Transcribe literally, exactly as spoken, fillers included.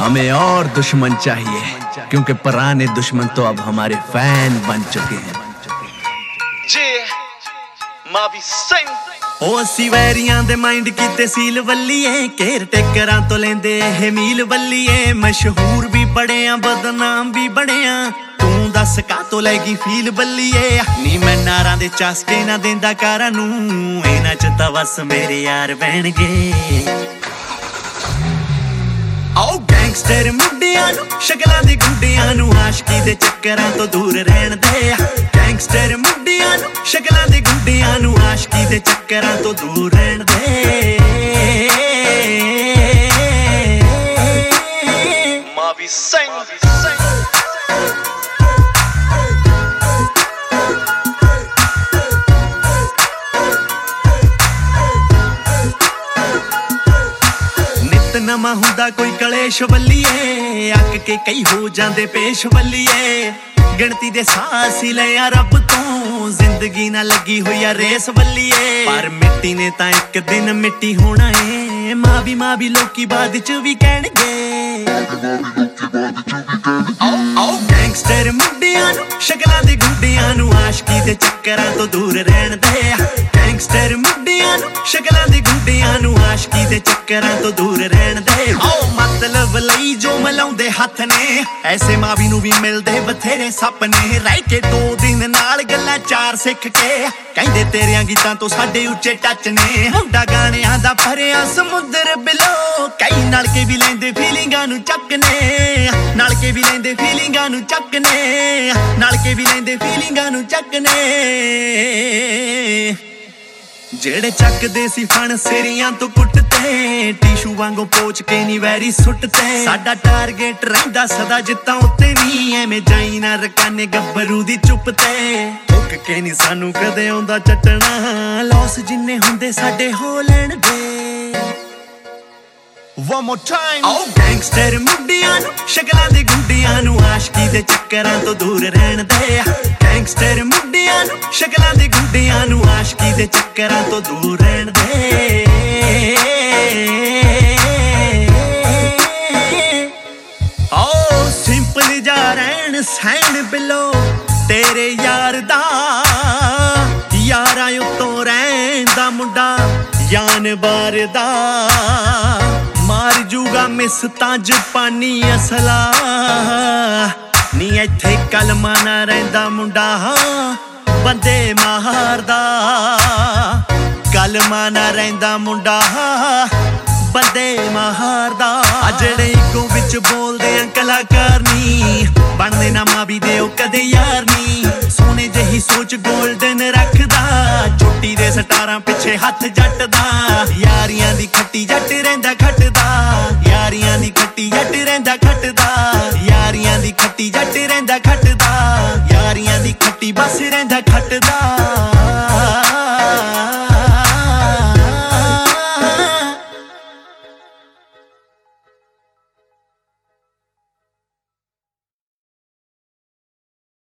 हमें और दुश्मन चाहिए, क्योंकि पुराने दुश्मन तो अब हमारे फैन बन चुके हैं। ओ असी वैरियां दे माइंड कीते सील वल्लीए, केयर टेकरां तो लेंदे ए मील वल्लीए। मशहूर भी बड़े आ बदनाम भी बड़े आ, तू दस का तो लैगी फील बल्लीए। नी मैं नारां दे चासके ना देंदा कारां नूं, इन्हां च तां बस मेरे यार बहणगे। आओ गैंगस्टर मुंडियां नूं शक्लां दे गुंडियां नूं आशिकी दे चक्करां तो दूर रहण दे। गैंगस्टर मुंडियां नूं शक्लां दे गुंडियां नूं आशिकी दे चक्करां तो दूर रहण दे। मावी सिंह नवा हुंदा कोई कलेश वल्लीए, अक के कई हो जांदे पेश वल्लीए। गिणती दे सास ही लिया रब तो, जिंदगी ना लगी हुई आ रेस वल्लीए। पर मिट्टी ने तां एक दिन मिट्टी होना है, मां भी मां भी लोकी बाद च भी कहणगे। आओ गैंगस्टर मुंडियां नूं शक्लां दे गुंडियां नूं आशिकी दे चक्करां तो दूर रहण दे। गैंगस्टर मुंडियां नूं शक्लां दे गुंडियां नूं आशिकी दे चक्करां तो दूर रहण दे। आओ मतलब लई जो मिलाउंदे हत्थ ने, ऐसे मावी नूं भी मिलदे बथेरे सपने। रह के दो दिन नाल गल्लां चार सिख के, कहंदे तेरियां गीतां तो साडे उच्चे टच ने। मुंडा गाणियां दा भरिया समुंदर बिलो, कई नाल के भी लैंदे फीलिंगां नूं चकने। नाल के भी लैंदे फीलिंगां नूं चकने, नाल के भी लैंदे फीलिंगां नूं चकने। जेड़े चकदे सी फण सिरियां तो कुटते, टिशू वांगू पोच के नी वैरी सुटते। साडा टारगेट रहिंदा सदा जित्तां उत्ते नी, एवें जाई ना रकाने गब्बरू दी चुपते। हुक के नी सानू कदे आउंदा चटना, लॉस जिन्ने हुंदे साडे हो लैण दे। One more time. आओ गैंगस्टर मुंडियां नूं शक्लां दे गुंडियां नूं आशिकी दे चक्करां तो दूर रहण दे। गैंगस्टर मुंडियां नूं शक्लां दे गुंडियां नूं आशिकी दे चक्करां तो दूर रहण दे। आओ सिंपल जा रहण सैण बिलो तेरे यार दा, यारां उत्तों रहिंदा मुंडा यान बार दा। मार जूगा मिस तां जपानी असला, नी इत्थे कलमा ना रहिंदा मुंडा बंदे मारदा। कलमा ना रहिंदा मुंडा बंदे मारदा। आ जेड़े इको विच बोलदे आ कलाकार नी, बनदे ना मां भी दे ओ कदे यार नी। सोने जही सोच गोल्डन रखदा, चोटी दे सटारां पिछे हथ जट दा। यारियां दी खट्टी जट रहिंदा खटदा, यारियां दी खट्टी जट रहिंदा खटदा। यारियां दी खट्टी जट रहिंदा खटदा, यारियां दी खट्टी बस रहिंदा खटदा।